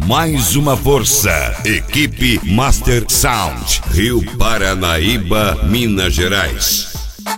mais uma força. Equipe Master Sound, Rio Paranaíba, Minas Gerais.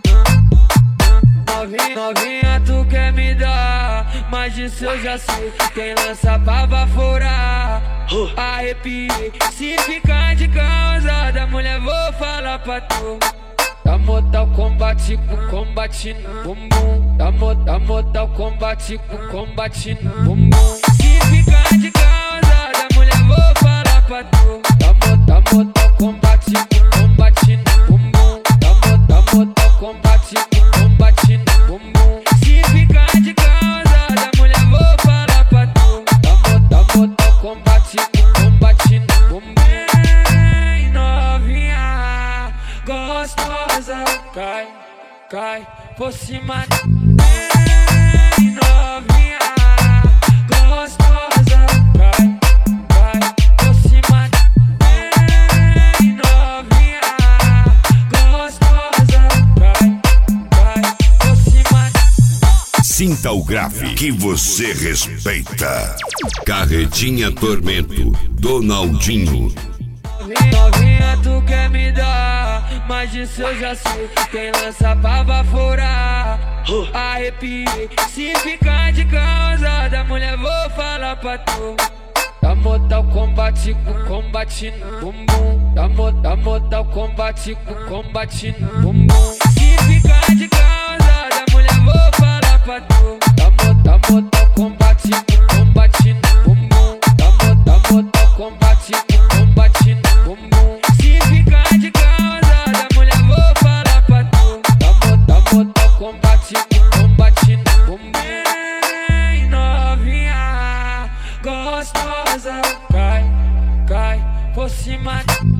Novinha, tu quer me dar, mas disso eu já sei. Quem lança pra baforar, arrepiei. Se ficar de causada, mulher, vou falar pra tu. Da mortal combate com combate no bumbum. Da mortal combate com combate no bumbum. Se ficar de causada, mulher, vou falar pra tu. Da mortal combate com combate no bumbum. Da mortal combate com combate no bumbum. Se ficar de causada, mulher, vou falar pra tu. Da mortal combate com combate no bumbum. Ei, novinha gostosa, cai por cima. Ei, novinha gostosa, cai por cima. Ei, novinha gostosa, cai por cima. Sinta o grave que você respeita. Carretinha Tormento, Donaldinho. Novinha, tu quer me dar, mas disso eu já sei. Quem lança pra baforar, arrepiei. Se ficar de causada, mulher, vou falar pra tu. Da mortal combate com combate no bumbum. Da mortal combate com combate no bumbum. Se ficar de causada, mulher, vou falar pra tu. Da mortal combate com combate no bumbum. Da mortal combate com combate no bumbum. Se ficar de causada, mulher, vou falar pra tu. Da mortal combate com combate no bumbum. Ei, novinha gostosa, cai por cima.